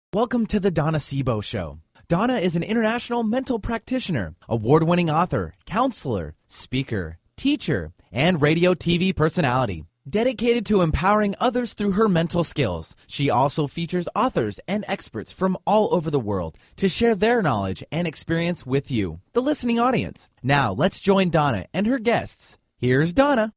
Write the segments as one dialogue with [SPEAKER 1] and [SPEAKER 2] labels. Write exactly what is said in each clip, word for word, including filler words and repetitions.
[SPEAKER 1] Welcome to the Donna Sebo Show. Donna is an international mental practitioner, award-winning author, counselor, speaker, teacher, and radio T V personality. Dedicated to empowering others through her mental skills, she also features authors and experts from all over the world to share their knowledge and experience with you, the listening audience. Now, let's join Donna and her guests. Here's Donna.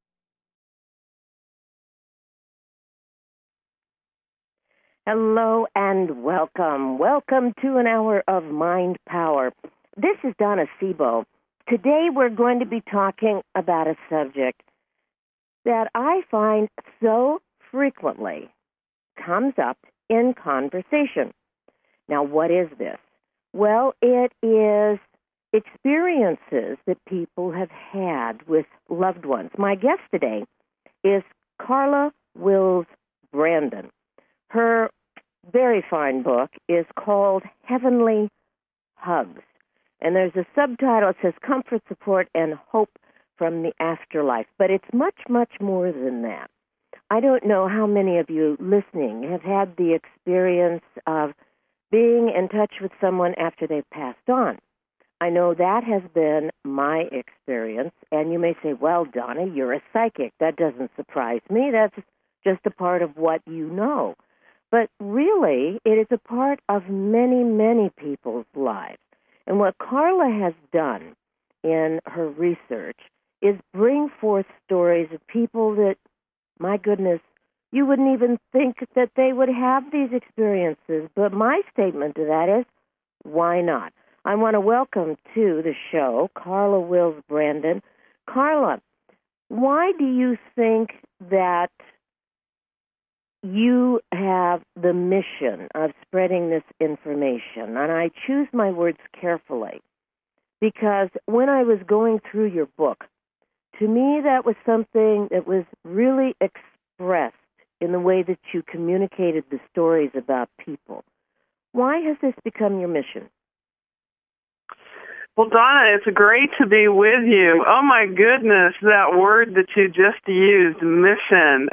[SPEAKER 2] Hello and welcome. Welcome to an hour of Mind Power. This is Donna Sebo. Today we're going to be talking about a subject that I find so frequently comes up in conversation. Now, what is this? Well, it is experiences that people have had with loved ones. My guest today is Carla Wills Brandon. Her very fine book is called Heavenly Hugs, and there's a subtitle that says Comfort, Support, and Hope from the Afterlife, but it's much, much more than that. I don't know how many of you listening have had the experience of being in touch with someone after they've passed on. I know that has been my experience, and you may say, well, Donna, you're a psychic. That doesn't surprise me. That's just a part of what you know. But really, it is a part of many, many people's lives. And what Carla has done in her research is bring forth stories of people that, my goodness, you wouldn't even think that they would have these experiences. But my statement to that is, why not? I want to welcome to the show Carla Wills Brandon. Carla, why do you think that you have the mission of spreading this information? And I choose my words carefully because when I was going through your book, to me that was something that was really expressed in the way that you communicated the stories about people. Why has this become your mission?
[SPEAKER 3] Well, Donna, it's great to be with you. Oh, my goodness, that word that you just used, mission.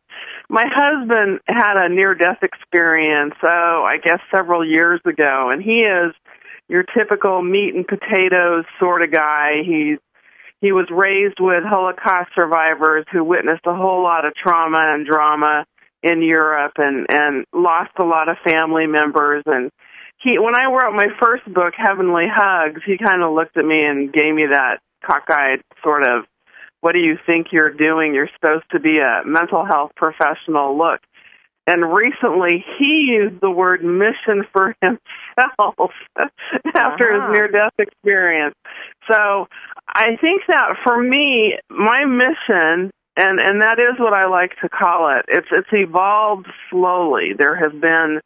[SPEAKER 3] My husband had a near-death experience, oh, I guess several years ago, and he is your typical meat and potatoes sort of guy. He, he was raised with Holocaust survivors who witnessed a whole lot of trauma and drama in Europe and, and lost a lot of family members. And He, when I wrote my first book, Heavenly Hugs, he kind of looked at me and gave me that cockeyed sort of, what do you think you're doing? You're supposed to be a mental health professional look. And recently, he used the word mission for himself after
[SPEAKER 2] uh-huh.
[SPEAKER 3] his near-death experience. So I think that for me, my mission, and, and that is what I like to call it, it's, it's evolved slowly. There has been...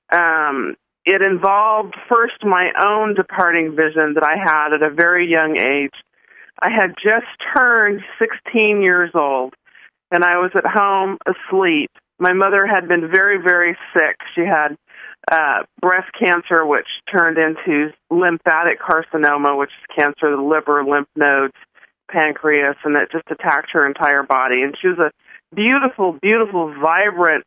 [SPEAKER 3] Um, It involved first my own departing vision that I had at a very young age. I had just turned sixteen years old, and I was at home asleep. My mother had been very, very sick. She had uh, breast cancer, which turned into lymphatic carcinoma, which is cancer of the liver, lymph nodes, pancreas, and it just attacked her entire body. And she was a beautiful, beautiful, vibrant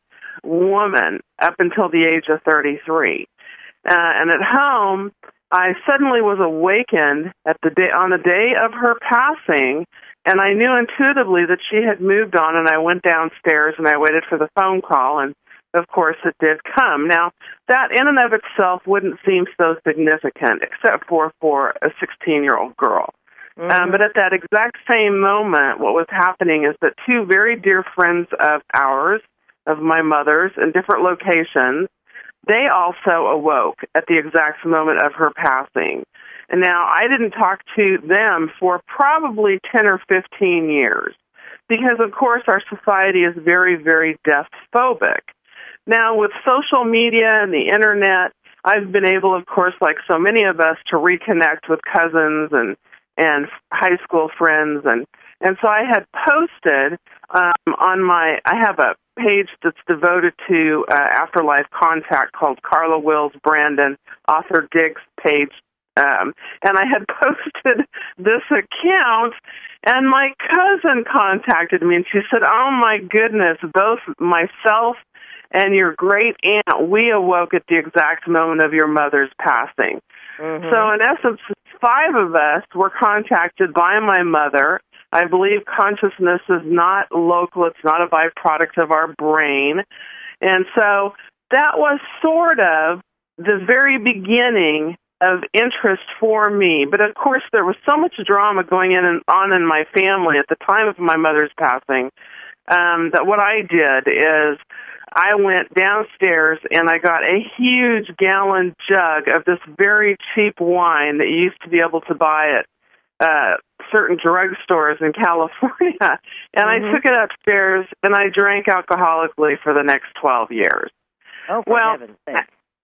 [SPEAKER 3] woman up until the age of thirty-three. Uh, and at home, I suddenly was awakened at the day on the day of her passing, and I knew intuitively that she had moved on, and I went downstairs and I waited for the phone call, and of course it did come. Now, that in and of itself wouldn't seem so significant, except for for a sixteen-year-old girl. Mm-hmm. Um, but at that exact same moment, what was happening is that two very dear friends of ours, of my mother's, in different locations, they also awoke at the exact moment of her passing. And now, I didn't talk to them for probably ten or fifteen years because, of course, our society is very, very death-phobic. Now, with social media and the Internet, I've been able, of course, like so many of us, to reconnect with cousins and, and high school friends. And, and so I had posted um, on my, I have a page that's devoted to uh, afterlife contact called Carla Wills Brandon, author Diggs page. Um, and I had posted this account, and my cousin contacted me, and she said, oh, my goodness, both myself and your great aunt, we awoke at the exact moment of your mother's passing. Mm-hmm. So in essence, five of us were contacted by my mother. I believe consciousness is not local. It's not a byproduct of our brain. And so that was sort of the very beginning of interest for me. But, of course, there was so much drama going in and on in my family at the time of my mother's passing um, that what I did is I went downstairs and I got a huge gallon jug of this very cheap wine that you used to be able to buy at uh, certain drugstores in California. And mm-hmm. I took it upstairs and I drank alcoholically for the next twelve years.
[SPEAKER 2] Oh, for
[SPEAKER 3] well,
[SPEAKER 2] heaven's sake.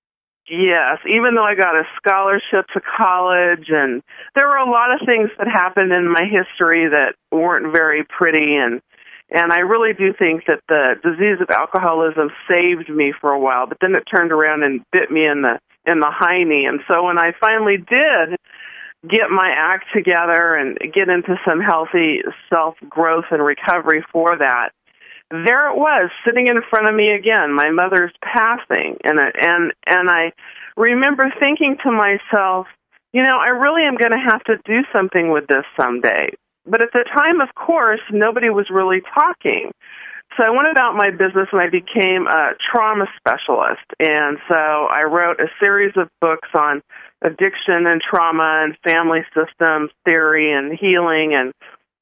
[SPEAKER 3] Yes, even though I got a scholarship to college, and there were a lot of things that happened in my history that weren't very pretty, and and I really do think that the disease of alcoholism saved me for a while, but then it turned around and bit me in the in the hiney. And so when I finally did get my act together and get into some healthy self-growth and recovery for that, there it was, sitting in front of me again, my mother's passing, and and and I remember thinking to myself, you know, I really am going to have to do something with this someday. But at the time, of course, nobody was really talking. So I went about my business and I became a trauma specialist. And so I wrote a series of books on addiction and trauma and family systems theory and healing, and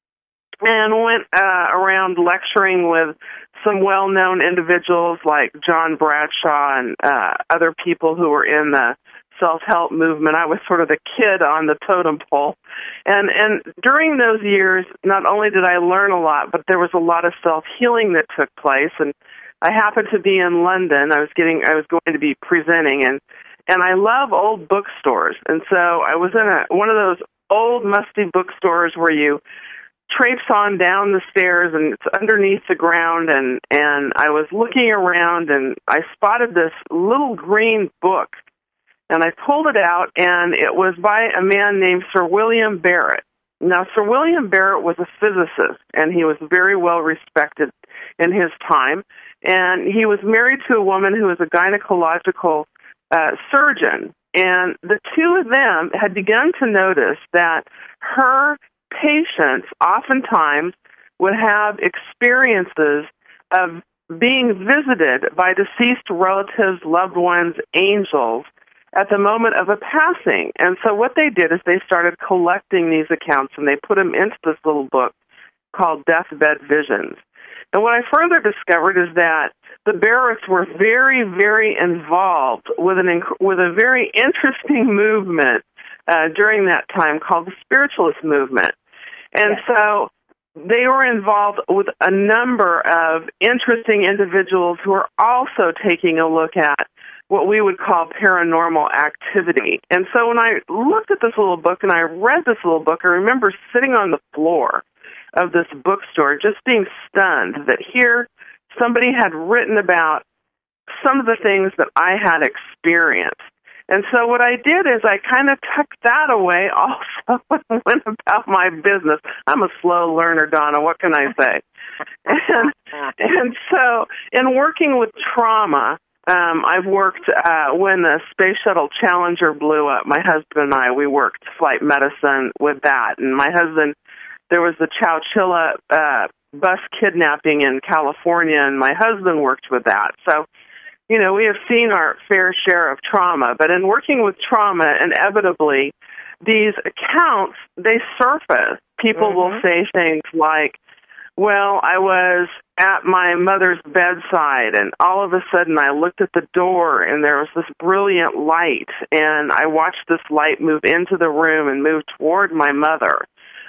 [SPEAKER 3] and went uh, around lecturing with some well-known individuals like John Bradshaw and uh, other people who were in the self-help movement. I was sort of the kid on the totem pole. And and during those years, not only did I learn a lot, but there was a lot of self-healing that took place. And I happened to be in London. I was getting, I was going to be presenting, and and I love old bookstores. And so I was in a one of those old, musty bookstores where you traipse on down the stairs and it's underneath the ground, and, and I was looking around and I spotted this little green book, and I pulled it out, and it was by a man named Sir William Barrett. Now, Sir William Barrett was a physicist, and he was very well respected in his time, and he was married to a woman who was a gynecological uh, surgeon, and the two of them had begun to notice that her patients oftentimes would have experiences of being visited by deceased relatives, loved ones, angels at the moment of a passing. And so what they did is they started collecting these accounts, and they put them into this little book called Deathbed Visions. And what I further discovered is that the Barretts were very, very involved with an inc- with a very interesting movement uh, during that time called the Spiritualist movement. And yes. so they were involved with a number of interesting individuals who are also taking a look at what we would call paranormal activity. And so when I looked at this little book and I read this little book, I remember sitting on the floor of this bookstore just being stunned that here somebody had written about some of the things that I had experienced. And so what I did is I kind of tucked that away also and went about my business. I'm a slow learner, Donna. What can I say? and, and so in working with trauma, um, I've worked uh, when the Space Shuttle Challenger blew up. My husband and I, we worked flight medicine with that. And my husband, there was the Chowchilla uh, bus kidnapping in California, and my husband worked with that. So, you know, we have seen our fair share of trauma, but in working with trauma, inevitably, these accounts, they surface. People mm-hmm. will say things like, well, I was at my mother's bedside, and all of a sudden I looked at the door, and there was this brilliant light, and I watched this light move into the room and move toward my mother.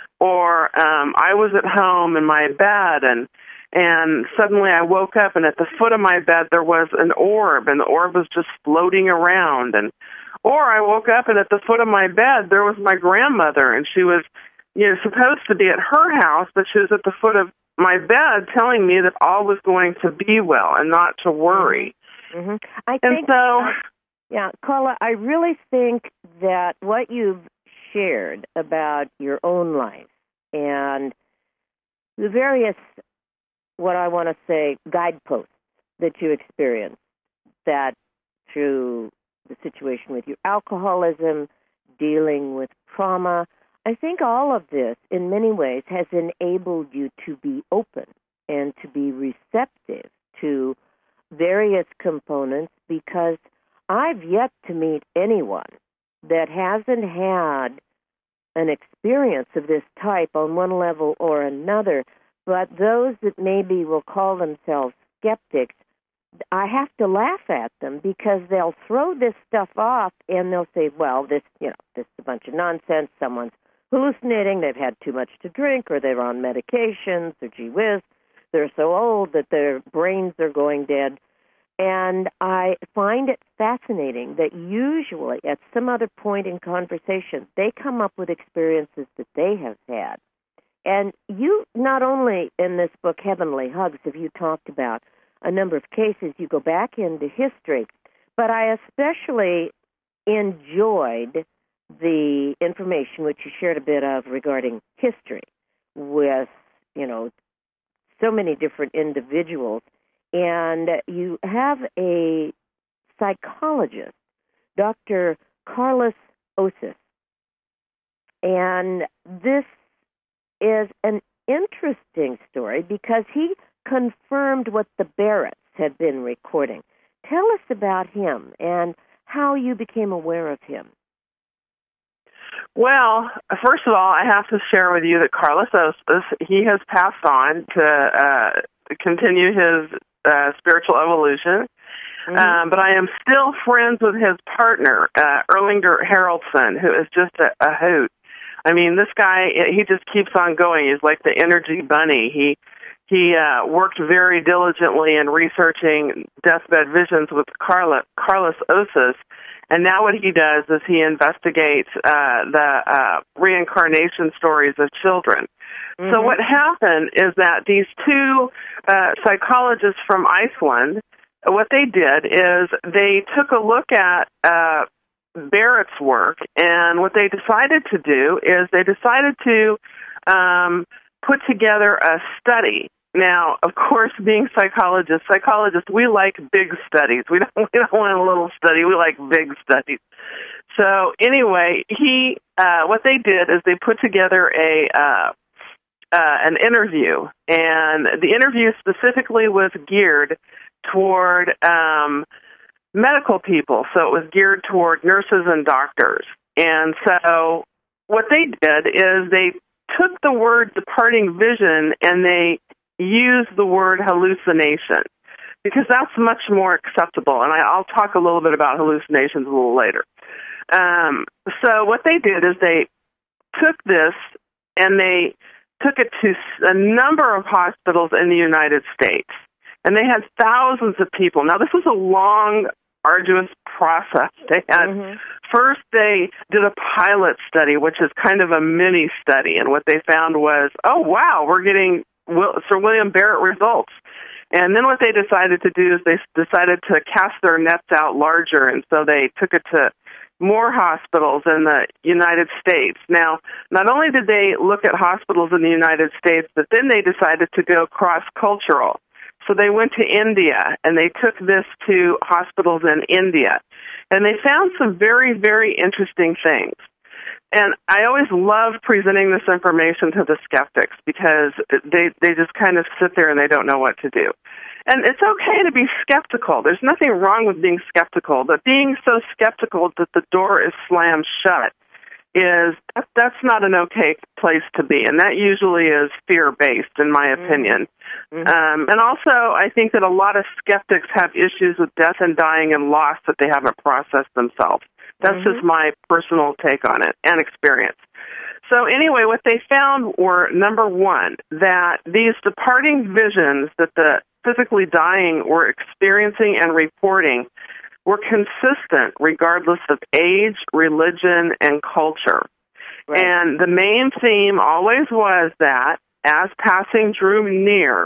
[SPEAKER 3] Or um, I was at home in my bed, and And suddenly I woke up, and at the foot of my bed there was an orb, and the orb was just floating around. And or I woke up, and at the foot of my bed there was my grandmother, and she was, you know, supposed to be at her house, but she was at the foot of my bed, telling me that all was going to be well and not to worry.
[SPEAKER 2] Mm-hmm. I
[SPEAKER 3] and
[SPEAKER 2] think,
[SPEAKER 3] so,
[SPEAKER 2] uh, yeah, Carla, I really think that what you've shared about your own life and the various, what I want to say, guideposts that you experienced, that through the situation with your alcoholism, dealing with trauma, I think all of this, in many ways, has enabled you to be open and to be receptive to various components, because I've yet to meet anyone that hasn't had an experience of this type on one level or another. But those that maybe will call themselves skeptics, I have to laugh at them, because they'll throw this stuff off and they'll say, well, this, you know, this is a bunch of nonsense. Someone's hallucinating. They've had too much to drink, or they're on medications, or gee whiz, they're so old that their brains are going dead. And I find it fascinating that usually at some other point in conversation, they come up with experiences that they have had. And you, not only in this book, Heavenly Hugs, have you talked about a number of cases, you go back into history, but I especially enjoyed the information which you shared a bit of regarding history with, you know, so many different individuals. And you have a psychologist, Doctor Carlos Osis, and this is an interesting story because he confirmed what the Barretts had been recording. Tell us about him and how you became aware of him.
[SPEAKER 3] Well, first of all, I have to share with you that Carlos Osis, he has passed on to uh, continue his uh, spiritual evolution, mm-hmm. um, but I am still friends with his partner, uh, Erlinger Haraldson, who is just a, a hoot. I mean, this guy, he just keeps on going. He's like the energy bunny. He He uh, worked very diligently in researching deathbed visions with Carla, Carlos Osis, and now what he does is he investigates uh, the uh, reincarnation stories of children. Mm-hmm. So what happened is that these two uh, psychologists from Iceland, what they did is they took a look at uh, Barrett's work, and what they decided to do is they decided to um, put together a study. Now, of course, being psychologists, psychologists, we like big studies. We don't, we don't want a little study. We like big studies. So anyway, he, uh, what they did is they put together a, uh, uh, an interview, and the interview specifically was geared toward, um, medical people. So it was geared toward nurses and doctors. And so what they did is they took the word departing vision and they use the word hallucination, because that's much more acceptable. And I, I'll talk a little bit about hallucinations a little later. Um, so what they did is they took this and they took it to a number of hospitals in the United States. And they had thousands of people. Now, this was a long, arduous process. They had mm-hmm. First, they did a pilot study, which is kind of a mini study. And what they found was, oh, wow, we're getting Sir William Barrett results. And then what they decided to do is they decided to cast their nets out larger, and so they took it to more hospitals in the United States. Now, not only did they look at hospitals in the United States, but then they decided to go cross-cultural. So they went to India, and they took this to hospitals in India. And they found some very, very interesting things. And I always love presenting this information to the skeptics, because they, they just kind of sit there and they don't know what to do. And it's okay to be skeptical. There's nothing wrong with being skeptical, but being so skeptical that the door is slammed shut is, that's not an okay place to be. And that usually is fear-based, in my opinion. Mm-hmm. Um, and also, I think that a lot of skeptics have issues with death and dying and loss that they haven't processed themselves. That's mm-hmm. just my personal take on it and experience. So anyway, what they found were, number one, that these departing visions that the physically dying were experiencing and reporting were consistent regardless of age, religion, and culture. Right. And the main theme always was that as passing drew near,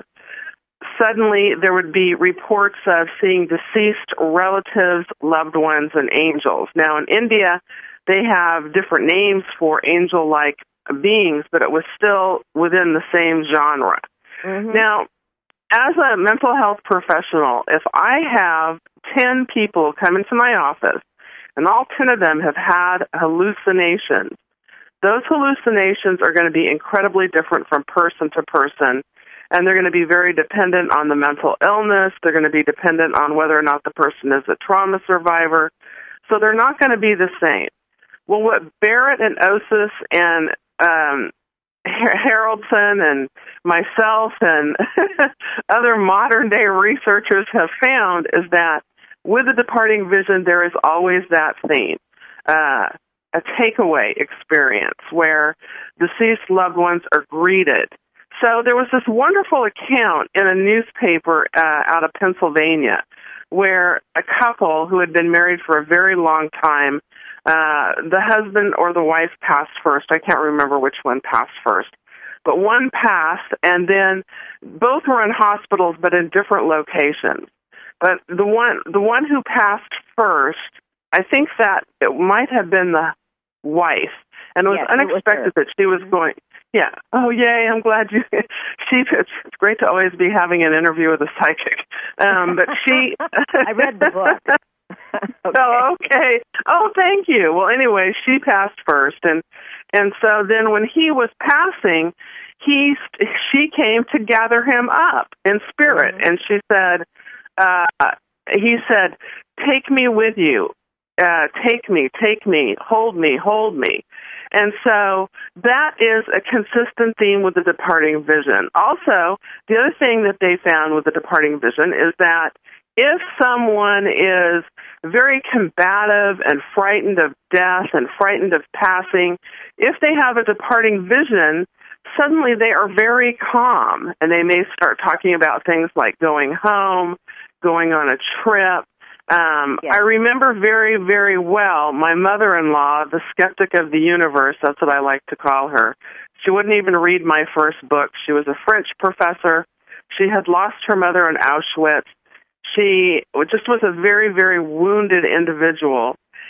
[SPEAKER 3] suddenly there would be reports of seeing deceased relatives, loved ones, and angels. Now, in India, they have different names for angel-like beings, but it was still within the same genre. Mm-hmm. Now, as a mental health professional, if I have ten people come into my office and all ten of them have had hallucinations, those hallucinations are going to be incredibly different from person to person, and they're going to be very dependent on the mental illness. They're going to be dependent on whether or not the person is a trauma survivor. So they're not going to be the same. Well, what Barrett and Osis and um, Haroldson and myself and other modern-day researchers have found is that with the departing vision, there is always that theme, uh, a takeaway experience where deceased loved ones are greeted. So there was this wonderful account in a newspaper uh, out of Pennsylvania where a couple who had been married for a very long time, uh, the husband or the wife passed first. I can't remember which one passed first. But one passed, and then both were in hospitals, but in different locations. But the one the one who passed first, I think that it might have been the wife, and it was
[SPEAKER 2] yes,
[SPEAKER 3] unexpected
[SPEAKER 2] it was
[SPEAKER 3] that she was going. Yeah. Oh, yay! I'm glad you. She. It's, it's great to always be having an interview with a psychic. Um, but she.
[SPEAKER 2] I read the book.
[SPEAKER 3] Okay. Oh, okay. Oh, thank you. Well, anyway, she passed first, and and so then when he was passing, he she came to gather him up in spirit, mm-hmm. and she said, uh, he said, "Take me with you. Uh, take me, take me, hold me, hold me." And so that is a consistent theme with the departing vision. Also, the other thing that they found with the departing vision is that if someone is very combative and frightened of death and frightened of passing, if they have a departing vision, suddenly they are very calm, and they may start talking about things like going home, going on a trip. Um,
[SPEAKER 2] yes.
[SPEAKER 3] I remember very, very well my mother-in-law, the skeptic of the universe, that's what I like to call her. She wouldn't even read my first book. She was a French professor. She had lost her mother in Auschwitz. She just was a very, very wounded individual.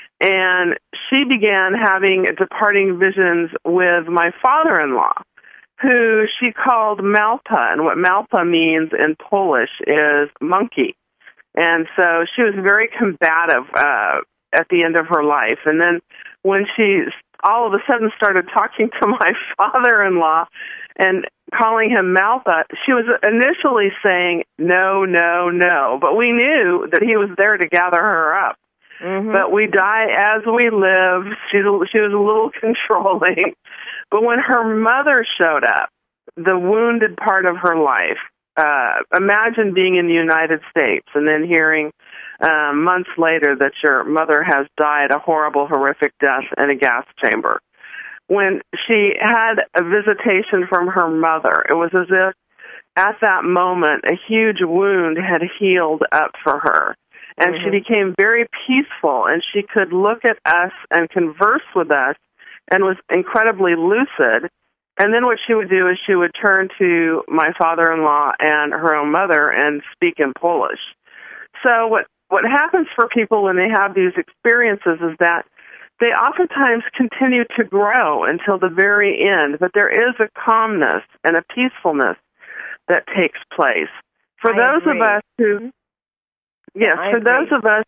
[SPEAKER 3] And she began having departing visions with my father-in-law, who she called Malpa. And what Malpa means in Polish is monkey. And so she was very combative uh, at the end of her life. And then when she all of a sudden started talking to my father-in-law and calling him Malpa, she was initially saying, no, no, no. But we knew that he was there to gather her up. Mm-hmm. But we die as we live. She, she was a little controlling. But when her mother showed up, the wounded part of her life, Uh, imagine being in the United States and then hearing uh, months later that your mother has died a horrible, horrific death in a gas chamber. When she had a visitation from her mother, it was as if at that moment a huge wound had healed up for her. And mm-hmm. she became very peaceful, and she could look at us and converse with us and was incredibly lucid. And then what she would do is she would turn to my father-in-law and her own mother and speak in Polish. So what, what happens for people when they have these experiences is that they oftentimes continue to grow until the very end, but there is a calmness and a peacefulness that takes place. For
[SPEAKER 2] I
[SPEAKER 3] those
[SPEAKER 2] agree.
[SPEAKER 3] of us who, yes,
[SPEAKER 2] I
[SPEAKER 3] for
[SPEAKER 2] agree.
[SPEAKER 3] those of us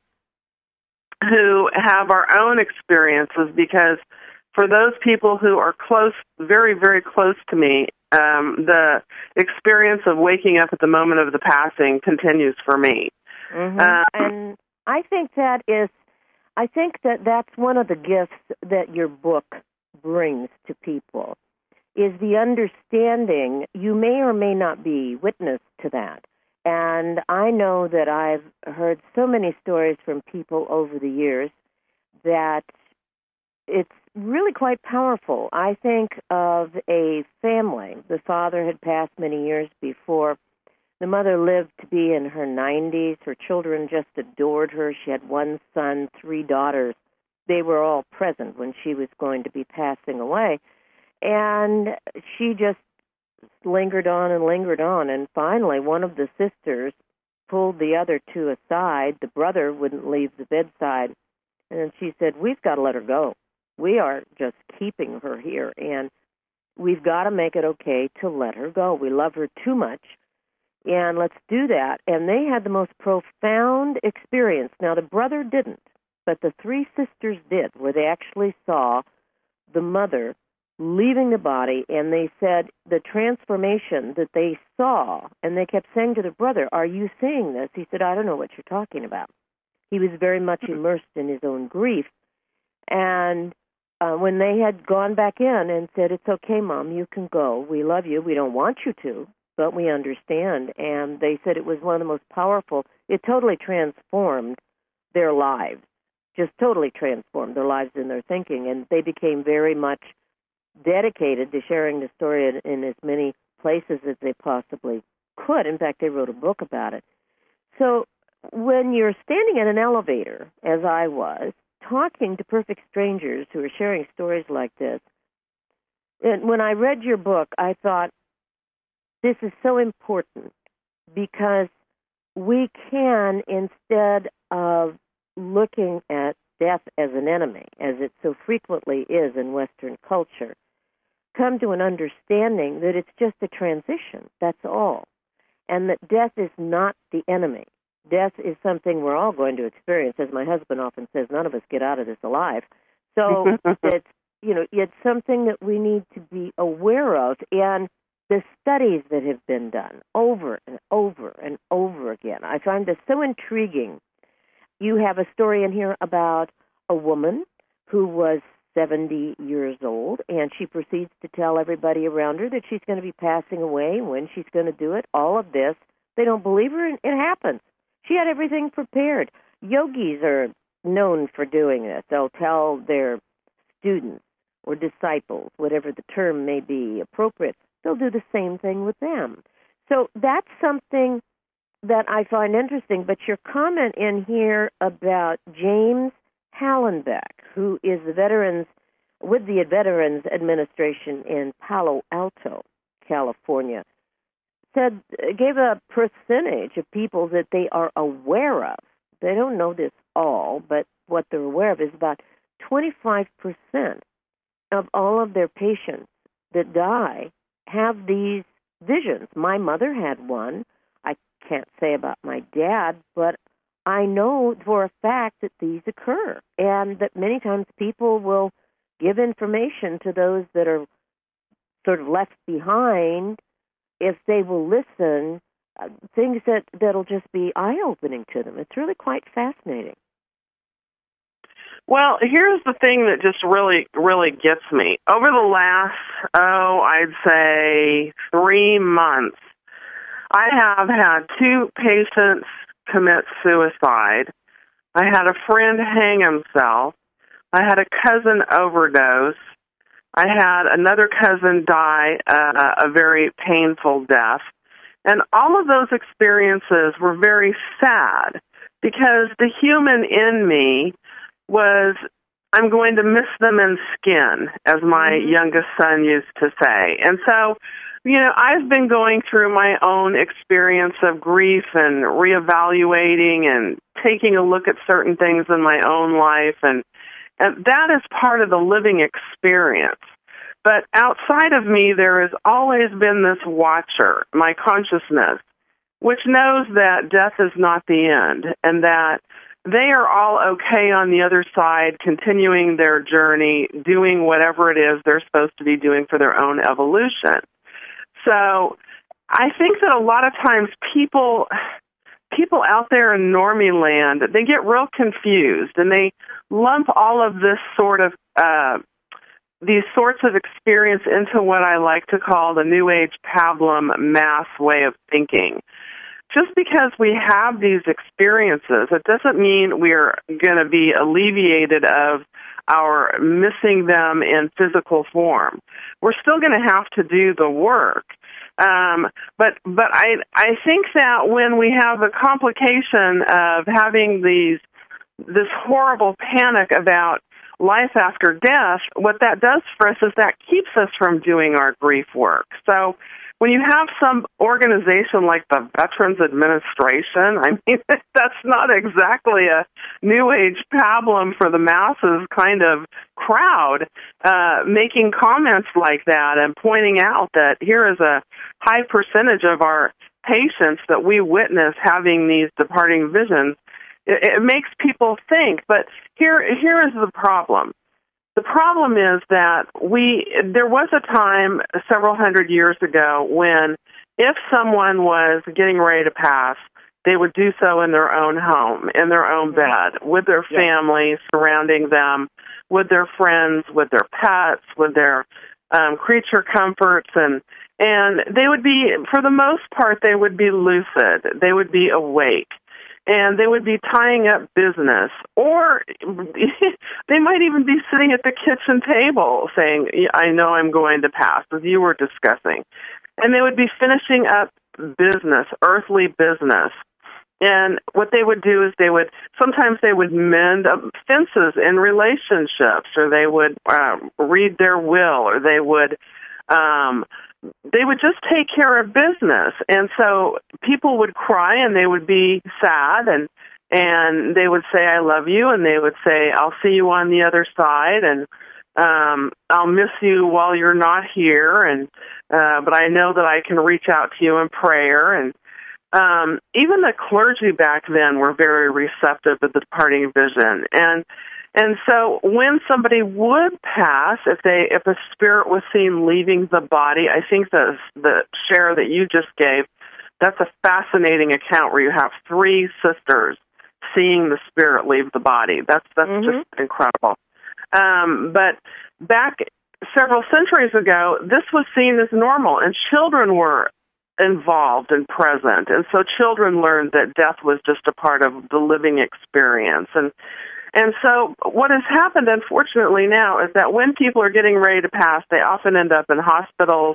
[SPEAKER 3] who have our own experiences, because for those people who are close, very, very close to me, um, the experience of waking up at the moment of the passing continues for me.
[SPEAKER 2] Mm-hmm.
[SPEAKER 3] Um,
[SPEAKER 2] and I think that is, I think that that's one of the gifts that your book brings to people, is the understanding you may or may not be witness to that. And I know that I've heard so many stories from people over the years that it's really quite powerful. I think of a family. The father had passed many years before. The mother lived to be in her nineties. Her children just adored her. She had one son, three daughters. They were all present when she was going to be passing away. And she just lingered on and lingered on. And finally, one of the sisters pulled the other two aside. The brother wouldn't leave the bedside. And she said, we've got to let her go. We are just keeping her here, and we've got to make it okay to let her go. We love her too much and let's do that. And they had the most profound experience. Now, the brother didn't, but the three sisters did, where they actually saw the mother leaving the body, and they said the transformation that they saw, and they kept saying to the brother, "Are you seeing this?" He said, "I don't know what you're talking about." He was very much immersed in his own grief. And uh, when they had gone back in and said, "It's okay, Mom, you can go. We love you. We don't want you to, but we understand." And they said it was one of the most powerful. It totally transformed their lives, just totally transformed their lives and their thinking. And they became very much dedicated to sharing the story in, in as many places as they possibly could. In fact, they wrote a book about it. So when you're standing in an elevator, as I was, talking to perfect strangers who are sharing stories like this, and when I read your book, I thought, this is so important, because we can, instead of looking at death as an enemy, as it so frequently is in Western culture, come to an understanding that it's just a transition, that's all, and that death is not the enemy. Death is something we're all going to experience. As my husband often says, none of us get out of this alive. So it's, you know, it's something that we need to be aware of. And the studies that have been done over and over and over again, I find this so intriguing. You have a story in here about a woman who was seventy years old, and she proceeds to tell everybody around her that she's going to be passing away, when she's going to do it, all of this. They don't believe her, and it happens. She had everything prepared. Yogis are known for doing this. They'll tell their students or disciples, whatever the term may be appropriate, they'll do the same thing with them. So that's something that I find interesting. But your comment in here about James Hallenbeck, who is the veterans with the Veterans Administration in Palo Alto, California, said gave a percentage of people that they are aware of. They don't know this all, but what they're aware of is about twenty-five percent of all of their patients that die have these visions. My mother had one. I can't say about my dad, but I know for a fact that these occur, and that many times people will give information to those that are sort of left behind if they will listen, uh, things that, that'll just be eye-opening to them. It's really quite fascinating.
[SPEAKER 3] Well, here's the thing that just really, really gets me. Over the last, oh, I'd say three months, I have had two patients commit suicide. I had a friend hang himself. I had a cousin overdose. I had another cousin die uh, a very painful death. And all of those experiences were very sad, because the human in me was, I'm going to miss them in skin, as my mm-hmm. youngest son used to say. And so, you know, I've been going through my own experience of grief and reevaluating and taking a look at certain things in my own life, and, and that is part of the living experience. But outside of me, there has always been this watcher, my consciousness, which knows that death is not the end, and that they are all okay on the other side, continuing their journey, doing whatever it is they're supposed to be doing for their own evolution. So I think that a lot of times people people out there in normie land, they get real confused, and they lump all of this sort of uh, these sorts of experience into what I like to call the New Age pablum mass way of thinking. Just because we have these experiences, it doesn't mean we're going to be alleviated of our missing them in physical form. We're still going to have to do the work. Um, but but I I think that when we have the complication of having these this horrible panic about life after death, what that does for us is that keeps us from doing our grief work. So when you have some organization like the Veterans Administration, I mean, that's not exactly a New Age pablum for the masses kind of crowd, uh, making comments like that and pointing out that here is a high percentage of our patients that we witness having these departing visions, it, it makes people think. But here, here is the problem. The problem is that we there was a time several hundred years ago when if someone was getting ready to pass, they would do so in their own home, in their own bed, with their family surrounding them, with their friends, with their pets, with their um, creature comforts, and and they would be, for the most part, they would be lucid. They would be awake. And they would be tying up business, or they might even be sitting at the kitchen table saying, I know I'm going to pass, as you were discussing. And they would be finishing up business, earthly business. And what they would do is they would, sometimes they would mend up fences in relationships, or they would um, read their will, or they would um they would just take care of business. And so people would cry and they would be sad, and and they would say, I love you, and they would say, I'll see you on the other side, and um, I'll miss you while you're not here, and uh, but I know that I can reach out to you in prayer. And um, even the clergy back then were very receptive to the departing vision. And And so when somebody would pass, if they if a spirit was seen leaving the body, I think the the share that you just gave, that's a fascinating account where you have three sisters seeing the spirit leave the body. That's that's mm-hmm. just incredible. Um, but back several centuries ago, this was seen as normal, and children were involved and present. And so children learned that death was just a part of the living experience. And And so what has happened, unfortunately, now is that when people are getting ready to pass, they often end up in hospitals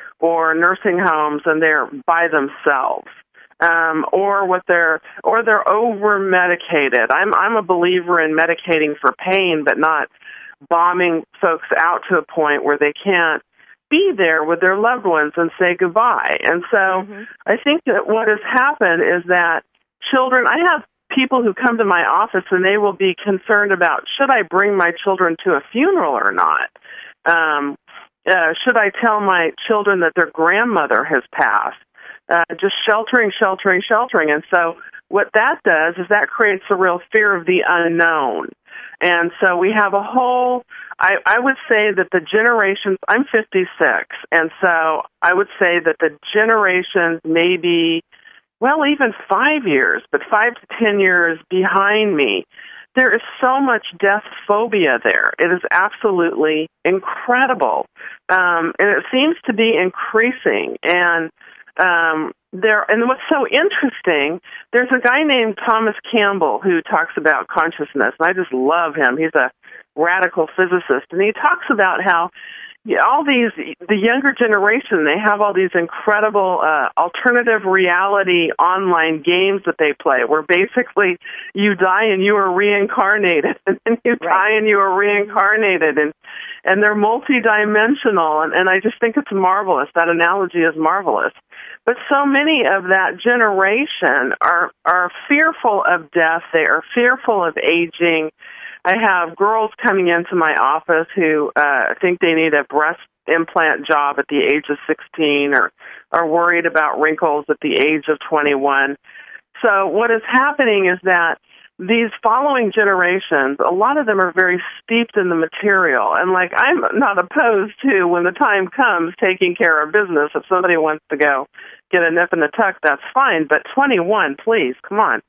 [SPEAKER 3] or nursing homes, and they're by themselves, um, or what they're or they're over medicated. I'm I'm a believer in medicating for pain, but not bombing folks out to a point where they can't be there with their loved ones and say goodbye. And so mm-hmm. I think that what has happened is that children. I have people who come to my office and they will be concerned about, should I bring my children to a funeral or not? Um, uh, should I tell my children that their grandmother has passed? Uh, just sheltering, sheltering, sheltering. And so what that does is that creates a real fear of the unknown. And so we have a whole, I, I would say that the generations, I'm fifty-six, and so I would say that the generations maybe well, even five years, but five to ten years behind me, there is so much death phobia there. It is absolutely incredible. Um, and it seems to be increasing. And um, there, and what's so interesting, there's a guy named Thomas Campbell who talks about consciousness, and I just love him. He's a radical physicist, and he talks about how Yeah, all these, the younger generation, they have all these incredible uh, alternative reality online games that they play where basically you die and you are reincarnated, and then you right. die and you are reincarnated, and and they're multidimensional, and, and I just think it's marvelous. That analogy is marvelous. But so many of that generation are are fearful of death. They are fearful of aging. I have girls coming into my office who uh, think they need a breast implant job at the age of sixteen, or are worried about wrinkles at the age of twenty-one. So what is happening is that these following generations, a lot of them are very steeped in the material. And like, I'm not opposed to, when the time comes, taking care of business. If somebody wants to go get a nip in the tuck, that's fine. But twenty-one, please, come on.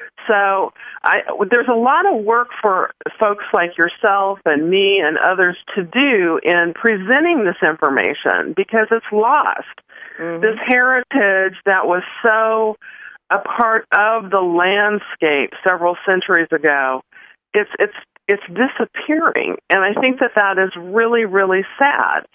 [SPEAKER 3] So I, there's a lot of work for folks like yourself and me and others to do in presenting this information, because it's lost. Mm-hmm. This heritage that was so a part of the landscape several centuries ago, it's it's it's disappearing, and I think that that is really, really sad.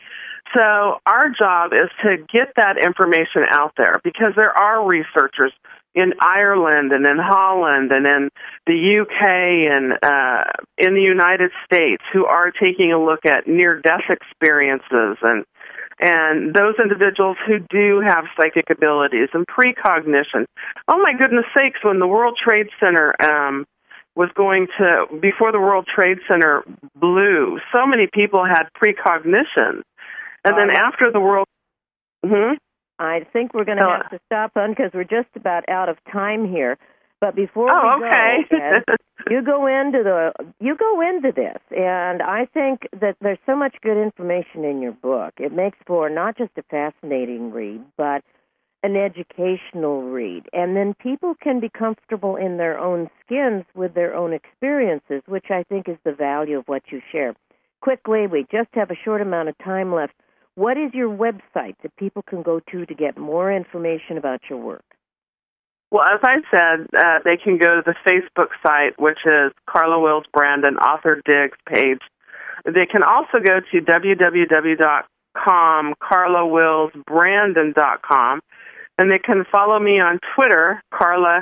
[SPEAKER 3] So our job is to get that information out there, because there are researchers in Ireland and in Holland and in the U K and uh, in the United States who are taking a look at near-death experiences and and those individuals who do have psychic abilities and precognition. Oh, my goodness sakes, when the World Trade Center um, was going to, before the World Trade Center blew, so many people had precognition. And then after the World... Hmm?
[SPEAKER 2] I think we're going to
[SPEAKER 3] Oh.
[SPEAKER 2] have to stop on because we're just about out of time here. But before
[SPEAKER 3] Oh,
[SPEAKER 2] we
[SPEAKER 3] okay.
[SPEAKER 2] go, Ed, you go into the you go into this, and I think that there's so much good information in your book. It makes for not just a fascinating read, but an educational read. And then people can be comfortable in their own skins with their own experiences, which I think is the value of what you share. Quickly, we just have a short amount of time left. What is your website that people can go to to get more information about your work?
[SPEAKER 3] Well, as I said, uh, they can go to the Facebook site, which is Carla Wills Brandon, Author Digs page. They can also go to w w w dot com, carla wills brandon dot com, and they can follow me on Twitter, Carla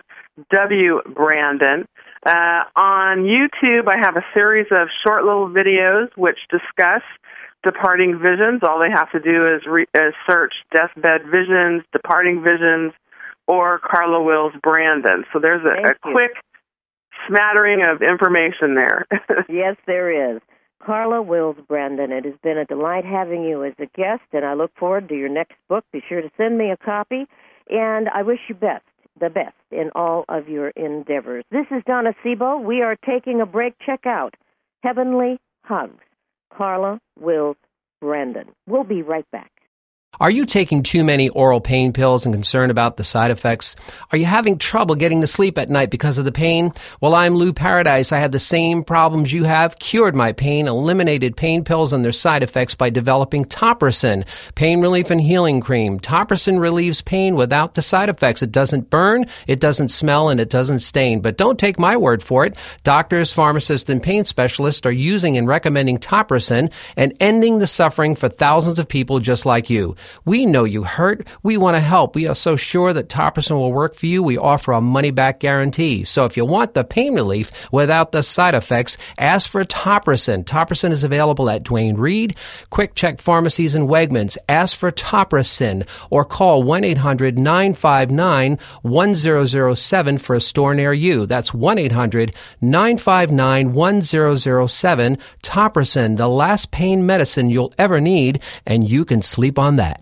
[SPEAKER 3] W. Brandon. Uh, on YouTube, I have a series of short little videos which discuss departing visions. All they have to do is, re- is search Deathbed Visions, Departing Visions, or Carla Wills Brandon. So there's a, a quick smattering of information there.
[SPEAKER 2] Yes, there is. Carla Wills Brandon, it has been a delight having you as a guest, and I look forward to your next book. Be sure to send me a copy, and I wish you best, the best in all of your endeavors. This is Donna Sebo. We are taking a break. Check out Heavenly Hugs, Carla Wills Brandon. We'll be right back.
[SPEAKER 4] Are you taking too many oral pain pills and concerned about the side effects? Are you having trouble getting to sleep at night because of the pain? Well, I'm Lou Paradise. I had the same problems you have, cured my pain, eliminated pain pills and their side effects by developing Topricin, pain relief and healing cream. Topricin relieves pain without the side effects. It doesn't burn, it doesn't smell, and it doesn't stain. But don't take my word for it. Doctors, pharmacists, and pain specialists are using and recommending Topricin and ending the suffering for thousands of people just like you. We know you hurt. We want to help. We are so sure that Topricin will work for you. We offer a money-back guarantee. So if you want the pain relief without the side effects, ask for Topricin. Topricin is available at Duane Reade, Quick Check Pharmacies, and Wegmans. Ask for Topricin or call one eight hundred nine five nine one zero zero seven for a store near you. That's one eight hundred nine five nine one zero zero seven. Topricin, the last pain medicine you'll ever need, and you can sleep on that.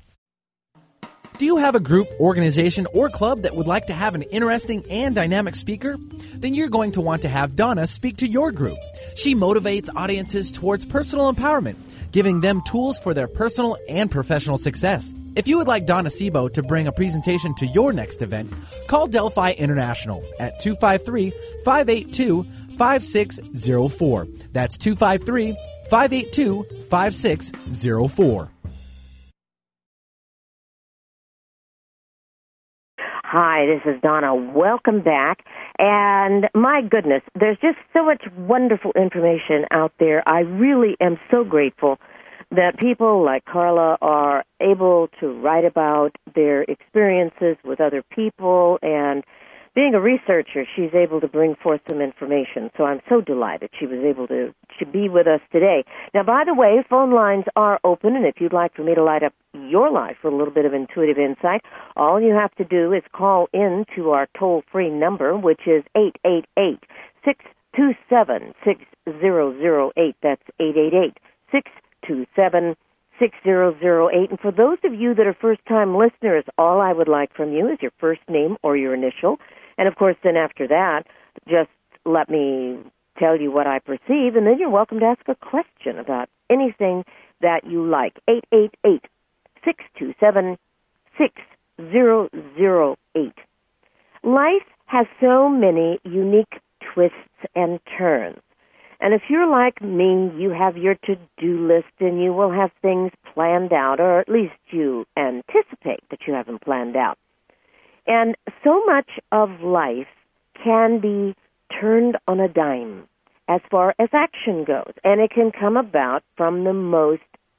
[SPEAKER 1] Do you have a group, organization, or club that would like to have an interesting and dynamic speaker? Then you're going to want to have Donna speak to your group. She motivates audiences towards personal empowerment, giving them tools for their personal and professional success. If you would like Donna Sebo to bring a presentation to your next event, call Delphi International at two five three, five eight two, five six zero four. That's two five three, five eight two, five six zero four.
[SPEAKER 2] Hi, this is Donna. Welcome back. And my goodness, there's just so much wonderful information out there. I really am so grateful that people like Carla are able to write about their experiences with other people, and being a researcher, she's able to bring forth some information. So I'm so delighted she was able to, to be with us today. Now, by the way, phone lines are open, and if you'd like for me to light up your life with a little bit of intuitive insight, all you have to do is call in to our toll-free number, which is eight eight eight, six two seven, six zero zero eight. That's eight eight eight, six two seven, six zero zero eight. And for those of you that are first-time listeners, all I would like from you is your first name or your initial. And, of course, then after that, just let me tell you what I perceive, and then you're welcome to ask a question about anything that you like. eight eight eight, six two seven, six zero zero eight. Life has so many unique twists and turns. And if you're like me, you have your to-do list and you will have things planned out, or at least you anticipate that you have them planned out. And so much of life can be turned on a dime as far as action goes. And it can come about from the most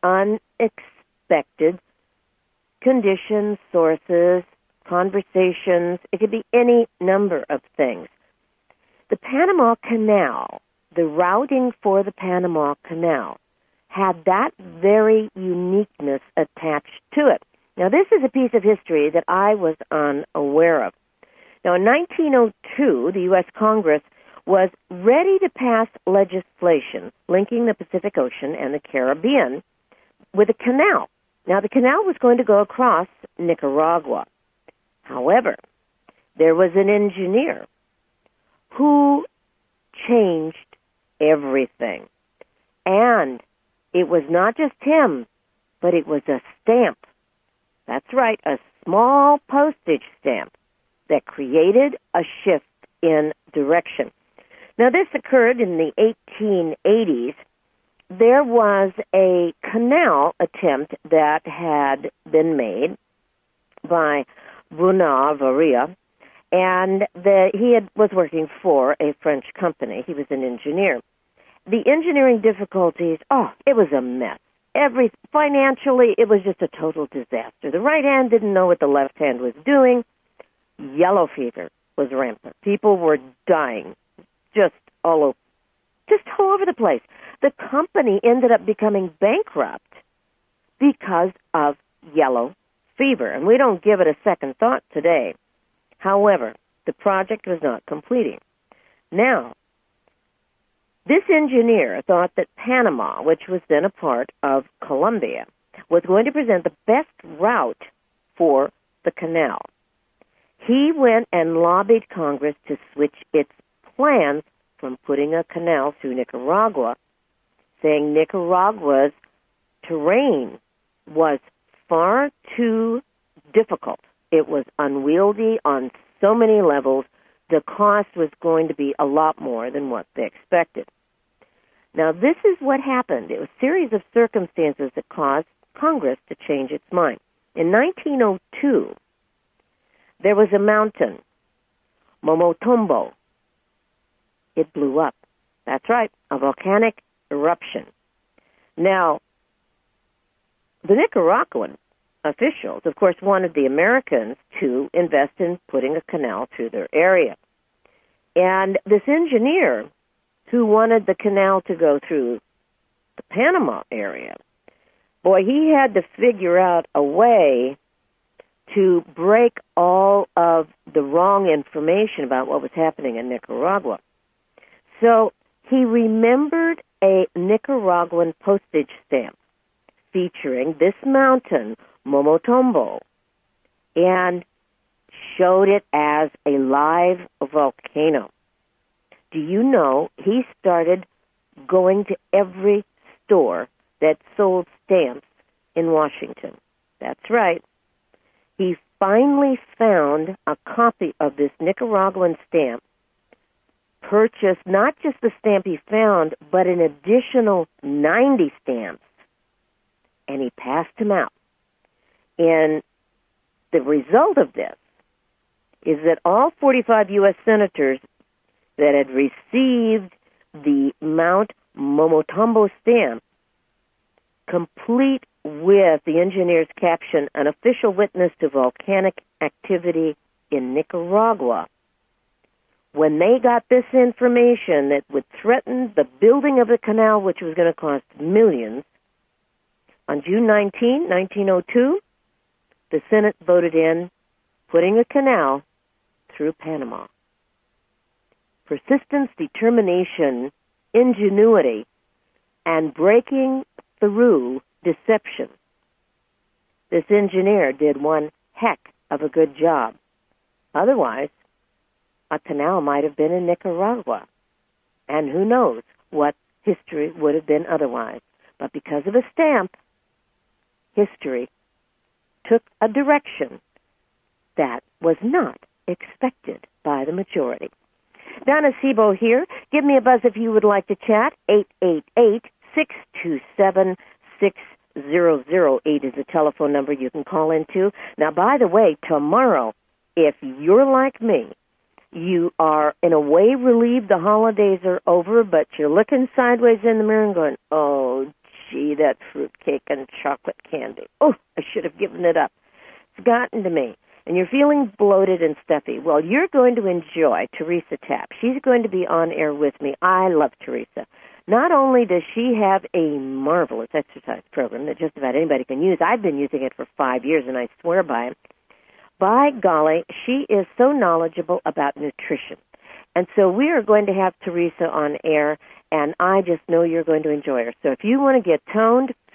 [SPEAKER 2] unexpected conditions, sources, conversations. It could be any number of things. The Panama Canal, the routing for the Panama Canal, had that very uniqueness attached to it. Now, this is a piece of history that I was unaware of. Now, in nineteen oh two, the U S Congress was ready to pass legislation linking the Pacific Ocean and the Caribbean with a canal. Now, the canal was going to go across Nicaragua. However, there was an engineer who changed everything. And it was not just him, but it was a stamp. That's right, a small postage stamp that created a shift in direction. Now, this occurred in the eighteen eighties. There was a canal attempt that had been made by Brunard Varia, and the, he had, was working for a French company. He was an engineer. The engineering difficulties, oh, it was a mess. Every financially, it was just a total disaster. The right hand didn't know what the left hand was doing. Yellow fever was rampant. People were dying just all over, just all over the place. The company ended up becoming bankrupt because of yellow fever, and we don't give it a second thought today. However, the project was not completing. Now, this engineer thought that Panama, which was then a part of Colombia, was going to present the best route for the canal. He went and lobbied Congress to switch its plans from putting a canal through Nicaragua, saying Nicaragua's terrain was far too difficult. It was unwieldy on so many levels. The cost was going to be a lot more than what they expected. Now, this is what happened. It was a series of circumstances that caused Congress to change its mind. In nineteen oh two, there was a mountain, Momotombo. It blew up. That's right, a volcanic eruption. Now, the Nicaraguan officials, of course, wanted the Americans to invest in putting a canal through their area. And this engineer who wanted the canal to go through the Panama area, boy, he had to figure out a way to break all of the wrong information about what was happening in Nicaragua. So he remembered a Nicaraguan postage stamp featuring this mountain, Momotombo, and showed it as a live volcano. Do you know he started going to every store that sold stamps in Washington? That's right. He finally found a copy of this Nicaraguan stamp, purchased not just the stamp he found, but an additional ninety stamps, and he passed them out. And the result of this is that all forty-five U S senators that had received the Mount Momotombo stamp, complete with the engineer's caption, an official witness to volcanic activity in Nicaragua, when they got this information that would threaten the building of the canal, which was going to cost millions, on June nineteenth, nineteen oh two, the Senate voted in putting a canal through Panama. Persistence, determination, ingenuity, and breaking through deception. This engineer did one heck of a good job. Otherwise, a canal might have been in Nicaragua, and who knows what history would have been otherwise. But because of a stamp, history took a direction that was not expected by the majority. Donna Sebo here. Give me a buzz if you would like to chat. eight eight eight, six two seven, six zero zero eight is the telephone number you can call into. Now, by the way, tomorrow, if you're like me, you are in a way relieved the holidays are over, but you're looking sideways in the mirror and going, oh, gee, that fruitcake and chocolate candy. Oh, I should have given it up. It's gotten to me. And you're feeling bloated and stuffy. Well, you're going to enjoy Teresa Tapp. She's going to be on air with me. I love Teresa. Not only does she have a marvelous exercise program that just about anybody can use, I've been using it for five years, and I swear by it. By golly, she is so knowledgeable about nutrition. And so we are going to have Teresa on air, and I just know you're going to enjoy her. So if you want to get toned,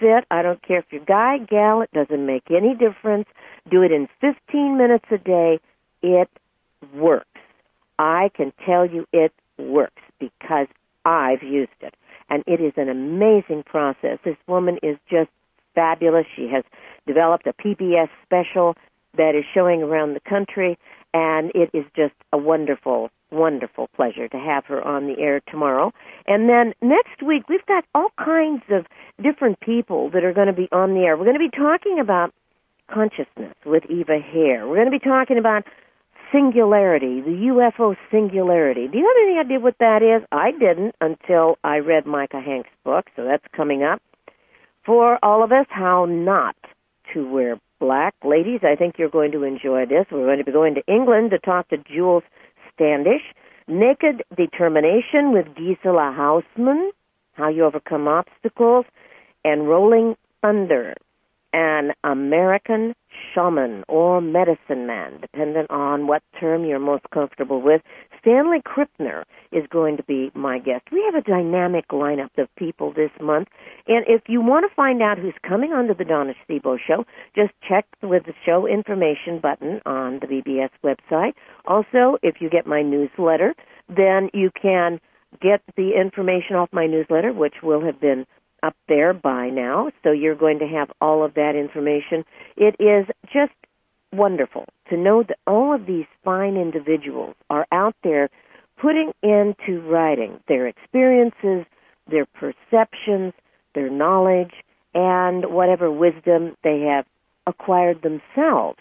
[SPEAKER 2] fit. I don't care if you're guy, gal. It doesn't make any difference. Do it in fifteen minutes a day. It works. I can tell you it works because I've used it. And it is an amazing process. This woman is just fabulous. She has developed a P B S special that is showing around the country, and it is just a wonderful, wonderful pleasure to have her on the air tomorrow. And then next week, we've got all kinds of different people that are going to be on the air. We're going to be talking about consciousness with Eva Hare. We're going to be talking about singularity, the U F O singularity. Do you have any idea what that is? I didn't until I read Micah Hanks' book, so that's coming up. For all of us, how not to wear black. Ladies, I think you're going to enjoy this. We're going to be going to England to talk to Jules Standish. Naked Determination with Gisela Hausman, how you overcome obstacles. And Rolling Thunder, an American shaman or medicine man, depending on what term you're most comfortable with. Stanley Krippner is going to be my guest. We have a dynamic lineup of people this month, and if you want to find out who's coming onto the Donna Sebo Show, just check with the show information button on the B B S website. Also, if you get my newsletter, then you can get the information off my newsletter, which will have been up there by now, so you're going to have all of that information. It is just wonderful to know that all of these fine individuals are out there putting into writing their experiences, their perceptions, their knowledge, and whatever wisdom they have acquired themselves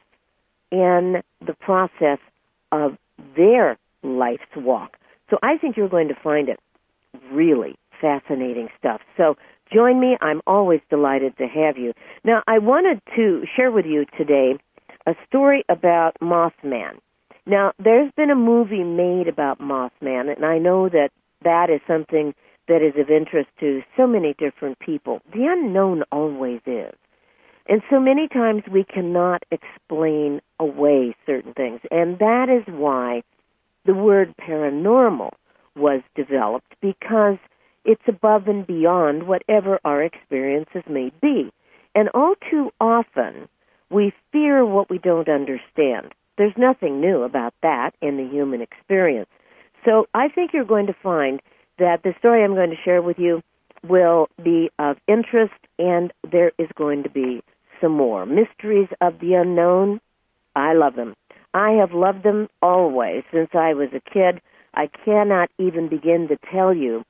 [SPEAKER 2] in the process of their life's walk. So I think you're going to find it really fascinating stuff. So join me. I'm always delighted to have you. Now, I wanted to share with you today a story about Mothman. Now, there's been a movie made about Mothman, and I know that that is something that is of interest to so many different people. The unknown always is. And so many times we cannot explain away certain things, and that is why the word paranormal was developed, because it's above and beyond whatever our experiences may be. And all too often, we fear what we don't understand. There's nothing new about that in the human experience. So I think you're going to find that the story I'm going to share with you will be of interest, and there is going to be some more. Mysteries of the unknown, I love them. I have loved them always since I was a kid. I cannot even begin to tell you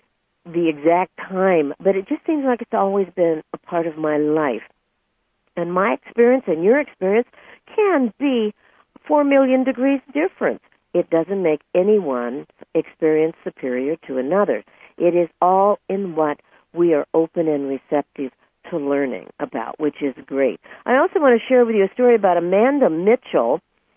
[SPEAKER 2] the exact time, but it just seems like it's always been a part of my life. And my experience and your experience can be four million degrees different. It doesn't make anyone's experience superior to another. It is all in what we are open and receptive to learning about, which is great. I also want to share with you a story about Amanda Mitchell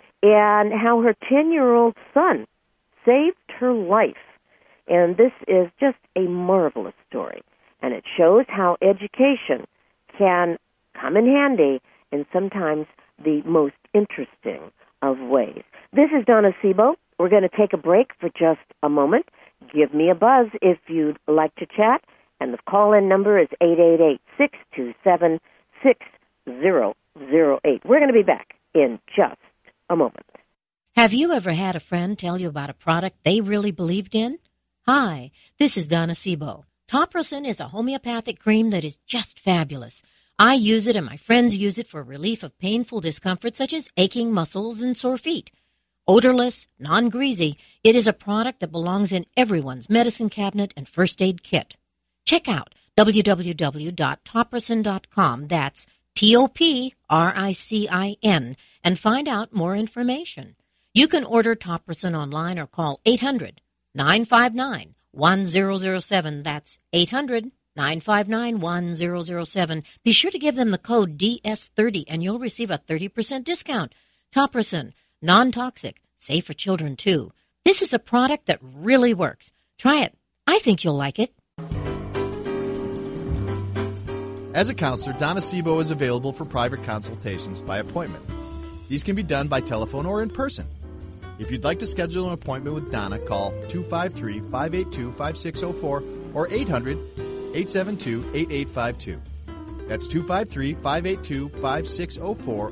[SPEAKER 2] and how her ten-year-old son saved her life. And this is just a marvelous story. And it shows how education can come in handy in sometimes the most interesting of ways. This is Donna Sebo. We're going to take a break for just a moment. Give me a buzz if you'd like to chat. And the call-in number is eight eight eight, six two seven, six zero zero eight. We're going to be back in just a moment.
[SPEAKER 5] Have you ever had a friend tell you about a product they really believed in? Hi, this is Donna Sebo. Topricin is a homeopathic cream that is just fabulous. I use it and my friends use it for relief of painful discomfort such as aching muscles and sore feet. Odorless, non-greasy, it is a product that belongs in everyone's medicine cabinet and first aid kit. Check out w w w dot topricin dot com, that's T O P R I C I N, and find out more information. You can order Topricin online or call eight hundred, nine five nine, one zero zero seven, that's eight hundred, nine five nine, one zero zero seven. Be sure to give them the code D S thirty and you'll receive a thirty percent discount. Topricin, non-toxic, safe for children too. This is a product that really works. Try it. I think you'll like it.
[SPEAKER 6] As a counselor, Donna Sebo is available for private consultations by appointment. These can be done by telephone or in person. If you'd like to schedule an appointment with Donna, call two five three, five eight two, five six zero four or eight hundred, eight seven two, eight eight five two. That's two five three, five eight two, five six zero four.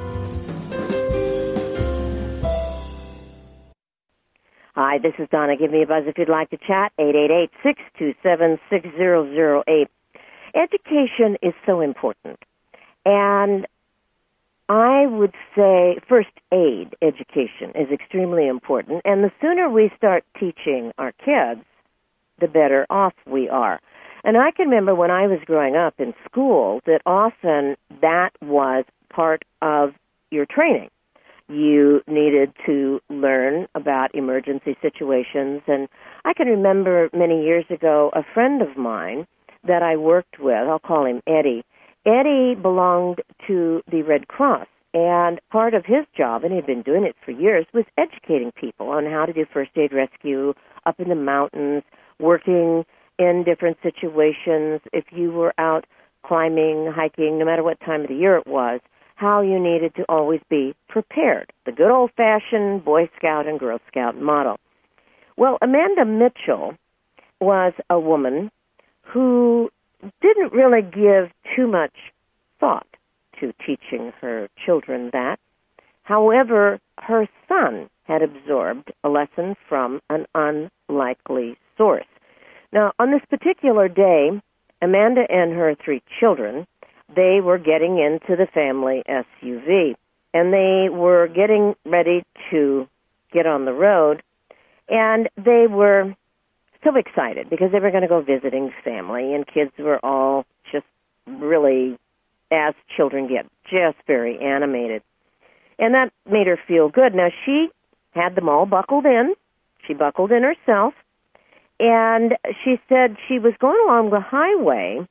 [SPEAKER 2] Hi, this is Donna. Give me a buzz if you'd like to chat, eight eight eight, six two seven, six zero zero eight. Education is so important. And I would say first aid education is extremely important. And the sooner we start teaching our kids, the better off we are. And I can remember when I was growing up in school that often that was part of your training. You needed to learn about emergency situations. And I can remember many years ago a friend of mine that I worked with, I'll call him Eddie. Eddie belonged to the Red Cross, and part of his job, and he'd been doing it for years, was educating people on how to do first aid rescue up in the mountains, working in different situations. If you were out climbing, hiking, no matter what time of the year it was, how you needed to always be prepared. The good old-fashioned Boy Scout and Girl Scout model. Well, Amanda Mitchell was a woman who didn't really give too much thought to teaching her children that. However, her son had absorbed a lesson from an unlikely source. Now, on this particular day, Amanda and her three children, they were getting into the family S U V, and they were getting ready to get on the road, and they were so excited because they were going to go visiting family, and kids were all just really, as children get, just very animated. And that made her feel good. Now, she had them all buckled in. She buckled in herself, and she said she was going along the highway,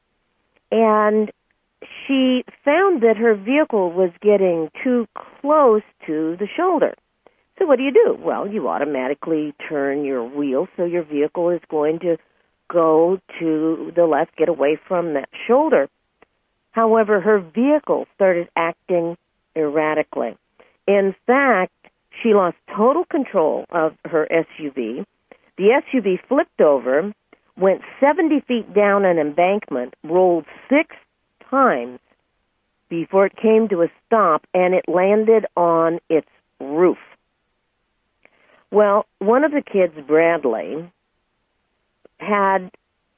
[SPEAKER 2] and she found that her vehicle was getting too close to the shoulder. So what do you do? Well, you automatically turn your wheel so your vehicle is going to go to the left, get away from that shoulder. However, her vehicle started acting erratically. In fact, she lost total control of her S U V. The S U V flipped over, went seventy feet down an embankment, rolled six times before it came to a stop, and it landed on its roof. Well, one of the kids, Bradley, had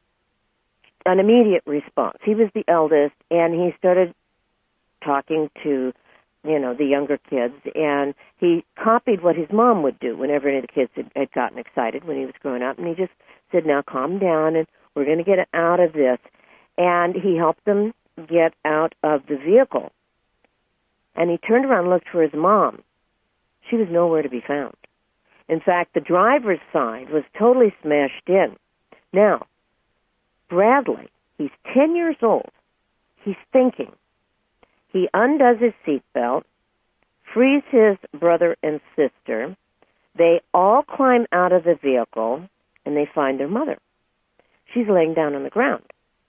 [SPEAKER 2] an immediate response. He was the eldest, and he started talking to, you know, the younger kids, and he copied what his mom would do whenever any of the kids had, had gotten excited when he was growing up, and he just said, now calm down, and we're going to get out of this. And he helped them get out of the vehicle. And he turned around and looked for his mom. She was nowhere to be found. In fact, the driver's side was totally smashed in. Now, Bradley, he's ten years old. He's thinking. He undoes his seatbelt, frees his brother and sister. They all climb out of the vehicle, and they find their mother. She's laying down on the ground.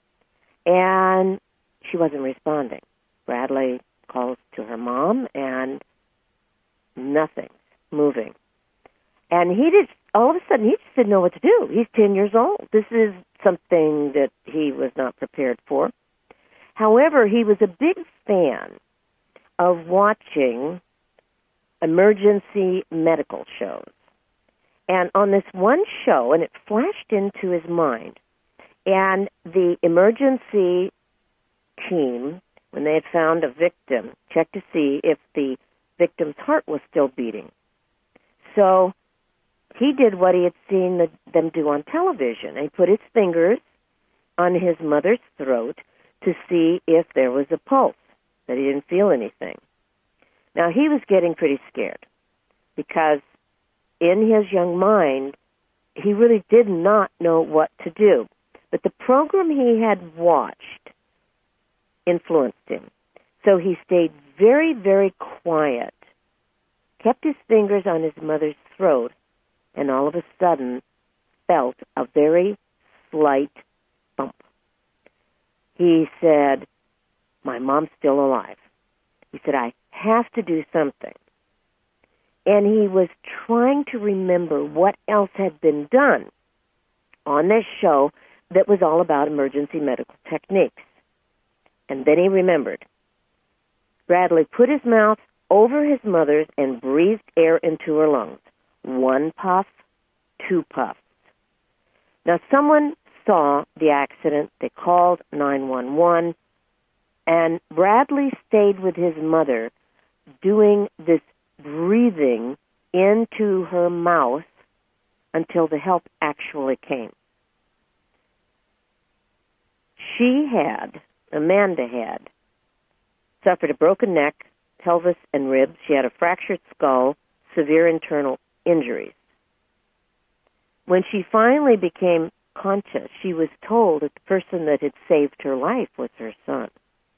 [SPEAKER 2] And she wasn't responding. Bradley calls to her mom, and nothing's moving. And he just, all of a sudden, he just didn't know what to do. He's ten years old. This is something that he was not prepared for. However, he was a big fan of watching emergency medical shows. And on this one show, and it flashed into his mind, and the emergency team, when they had found a victim, checked to see if the victim's heart was still beating. So he did what he had seen the, them do on television. He put his fingers on his mother's throat to see if there was a pulse, that he didn't feel anything. Now, he was getting pretty scared because in his young mind, he really did not know what to do. But the program he had watched influenced him. So he stayed very, very quiet, kept his fingers on his mother's throat, and all of a sudden felt a very slight bump. He said, my mom's still alive. He said, I have to do something. And he was trying to remember what else had been done on this show that was all about emergency medical techniques. And then he remembered. Bradley put his mouth over his mother's and breathed air into her lungs. One puff, two puffs. Now, someone saw the accident. They called nine one one, and Bradley stayed with his mother doing this breathing into her mouth until the help actually came. She had, Amanda had, suffered a broken neck, pelvis, and ribs. She had a fractured skull, severe internal injuries. When she finally became conscious, she was told that the person that had saved her life was her son.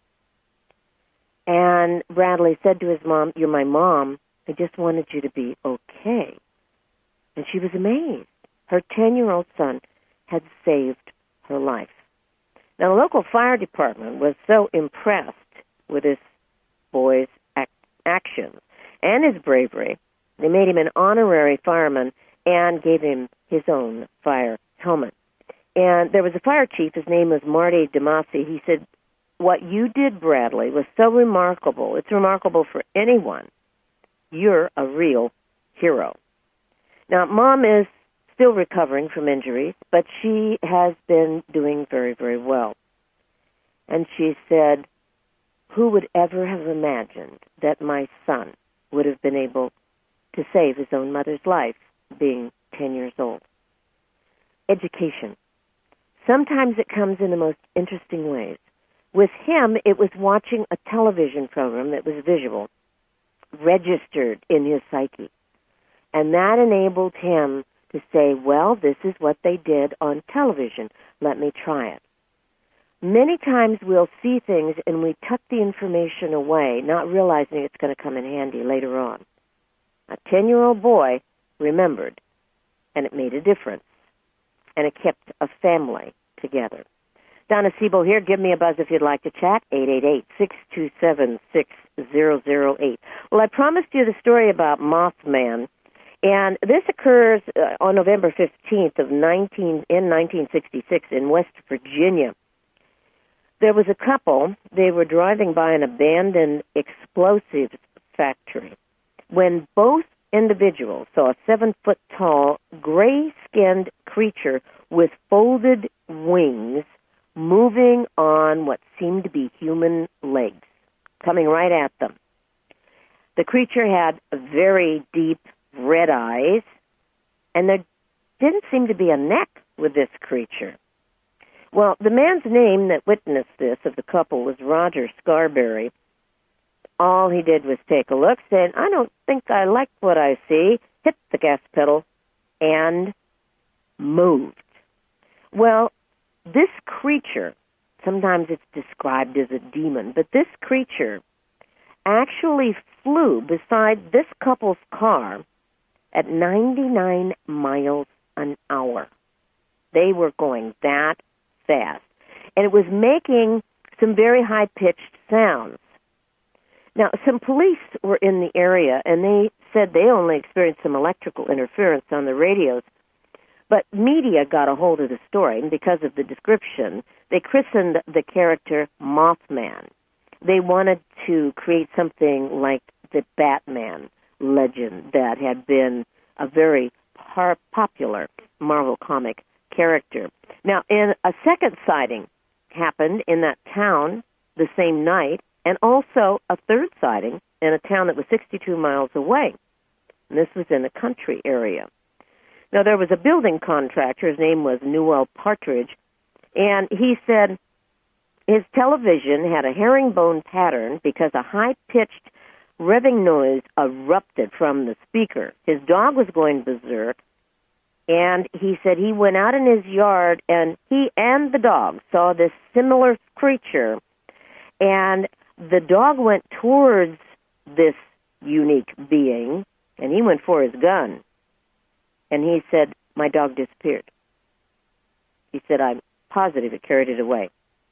[SPEAKER 2] And Bradley said to his mom, "You're my mom. I just wanted you to be okay." And she was amazed. Her ten-year-old son had saved her life. Now, the local fire department was so impressed with this boy's ac- actions and his bravery, they made him an honorary fireman and gave him his own fire helmet. And there was a fire chief, his name was Marty DeMasi. He said, "What you did, Bradley, was so remarkable. It's remarkable for anyone. You're a real hero." Now, Mom is still recovering from injuries, but she has been doing very, very well. And she said, "Who would ever have imagined that my son would have been able to save his own mother's life, being ten years old?" Education. Sometimes it comes in the most interesting ways. With him, it was watching a television program that was visual, registered in his psyche. And that enabled him to say, well, this is what they did on television. Let me try it. Many times we'll see things and we tuck the information away, not realizing it's going to come in handy later on. A ten-year-old boy remembered, and it made a difference, and it kept a family together. Donna Siebel here. Give me a buzz if you'd like to chat, eight eight eight, six two seven, six zero zero eight. Well, I promised you the story about Mothman, and this occurs uh, on November fifteenth of nineteen in nineteen sixty-six in West Virginia. There was a couple. They were driving by an abandoned explosives factory when both individuals saw a seven-foot-tall, gray-skinned creature with folded wings moving on what seemed to be human legs, coming right at them. The creature had very deep red eyes, and there didn't seem to be a neck with this creature. Well, the man's name that witnessed this of the couple was Roger Scarberry. All he did was take a look, saying, "I don't think I like what I see," hit the gas pedal, and moved. Well, this creature, sometimes it's described as a demon, but this creature actually flew beside this couple's car at ninety-nine miles an hour. They were going that fast. And it was making some very high-pitched sounds. Now, some police were in the area, and they said they only experienced some electrical interference on the radios. But media got a hold of the story, and because of the description, they christened the character Mothman. They wanted to create something like the Batman legend that had been a very par- popular Marvel comic character. Now, in a second sighting happened in that town the same night, and also a third sighting in a town that was sixty-two miles away. And this was in a country area. Now, there was a building contractor. His name was Newell Partridge, and he said his television had a herringbone pattern because a high-pitched revving noise erupted from the speaker. His dog was going berserk, and he said he went out in his yard, and he and the dog saw this similar creature, and the dog went towards this unique being, and he went for his gun. And he said, "My dog disappeared." He said, "I'm positive it carried it away."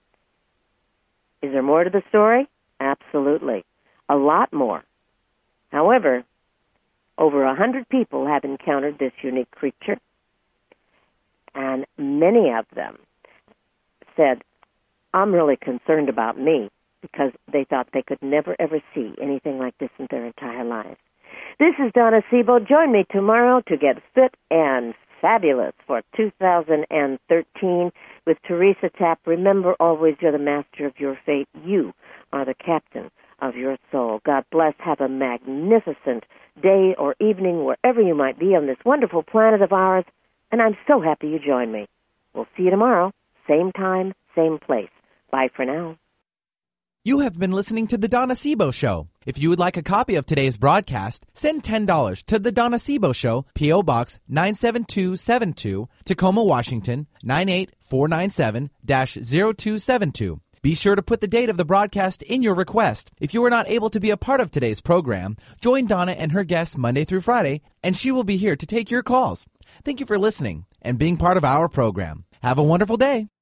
[SPEAKER 2] Is there more to the story? Absolutely. A lot more. However, over a hundred people have encountered this unique creature, and many of them said I'm really concerned about me because they thought they could never, ever see anything like this in their entire lives. This is Donna Sebo. Join me tomorrow to get fit and fabulous for two thousand thirteen with Teresa Tapp. Remember always, you're the master of your fate. You are the captain of your soul. God bless. Have a magnificent day or evening wherever you might be on this wonderful planet of ours. And I'm so happy you joined me. We'll see you tomorrow. Same time, same place. Bye for now.
[SPEAKER 1] You have been listening to The Donna Sebo Show. If you would like a copy of today's broadcast, send ten dollars to The Donna Sebo Show, P O. Box nine seven two seven two, Tacoma, Washington, nine eight four nine seven dash zero two seven two. Be sure to put the date of the broadcast in your request. If you are not able to be a part of today's program, join Donna and her guests Monday through Friday, and she will be here to take your calls. Thank you for listening and being part of our program. Have a wonderful day.